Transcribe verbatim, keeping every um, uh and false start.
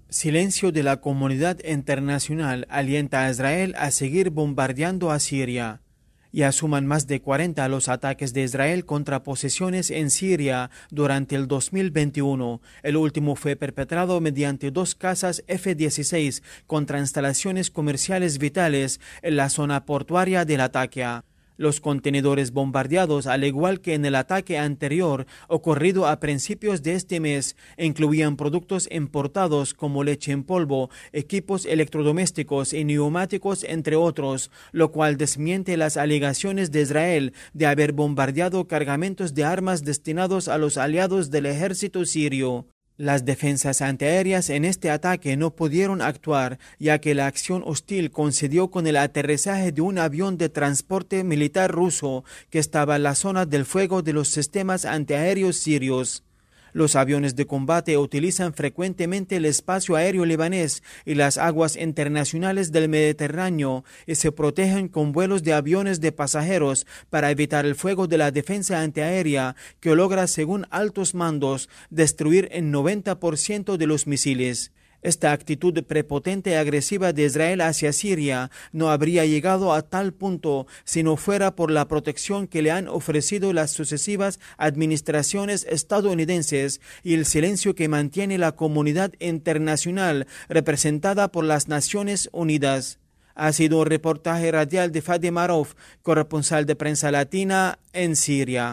Silencio de la comunidad internacional alienta a Israel a seguir bombardeando a Siria. Ya suman más de cuarenta los ataques de Israel contra posiciones en Siria durante el dos mil veintiuno. El último fue perpetrado mediante dos cazas F dieciséis contra instalaciones comerciales vitales en la zona portuaria de Latakia. Los contenedores bombardeados, al igual que en el ataque anterior ocurrido a principios de este mes, incluían productos importados como leche en polvo, equipos electrodomésticos y neumáticos, entre otros, lo cual desmiente las alegaciones de Israel de haber bombardeado cargamentos de armas destinados a los aliados del ejército sirio. Las defensas antiaéreas en este ataque no pudieron actuar, ya que la acción hostil coincidió con el aterrizaje de un avión de transporte militar ruso que estaba en la zona del fuego de los sistemas antiaéreos sirios. Los aviones de combate utilizan frecuentemente el espacio aéreo libanés y las aguas internacionales del Mediterráneo y se protegen con vuelos de aviones de pasajeros para evitar el fuego de la defensa antiaérea, que logra, según altos mandos, destruir el noventa por ciento de los misiles. Esta actitud prepotente y agresiva de Israel hacia Siria no habría llegado a tal punto si no fuera por la protección que le han ofrecido las sucesivas administraciones estadounidenses y el silencio que mantiene la comunidad internacional representada por las Naciones Unidas. Ha sido un reportaje radial de Fadi Marouf, corresponsal de Prensa Latina en Siria.